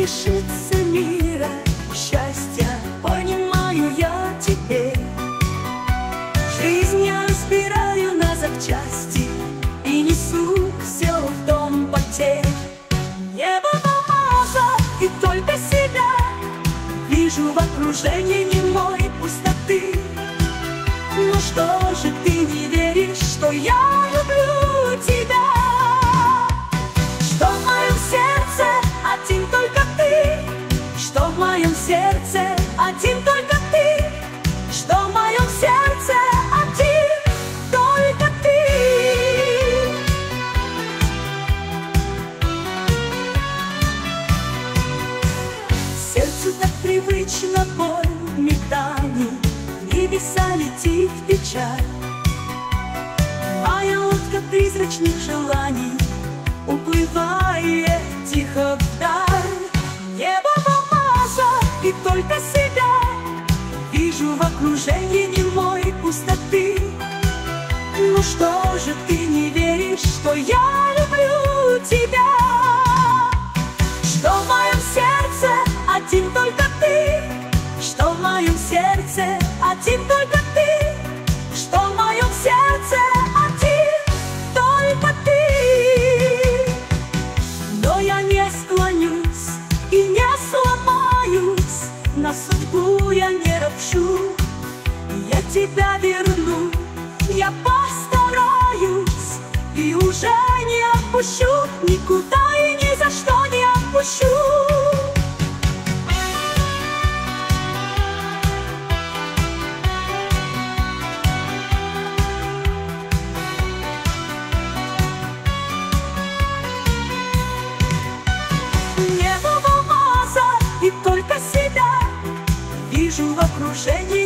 лишиться мира, счастья, понимаю я теперь. Жизнь я разбираю на запчасти и несу все в дом потерь. Небо алмаза и только себя вижу в окружении немой пустоты. Ну что же ты не веришь, что я люблю тебя? Что в моем сердце один только ты, что в моем сердце один только ты, что в моем сердце один только ты. Сердцу так привычно боль метаний, в небеса летит печаль. Моя лодка призрачных желаний уплывает тихо вдаль. Небо алмаза и только себя вижу в окружении немой пустоты. Ну что же ты не веришь, что я люблю тебя? Что в моем сердце один только ты, что в моем сердце один только ты, что в моем сердце один только ты. Но я не склонюсь и не сломаюсь, на судьбу я не ропщу. Я тебя верну, я постараюсь, и уже не отпущу, никуда и ни за что не отпущу. Небо алмаза и только себя вижу в окружении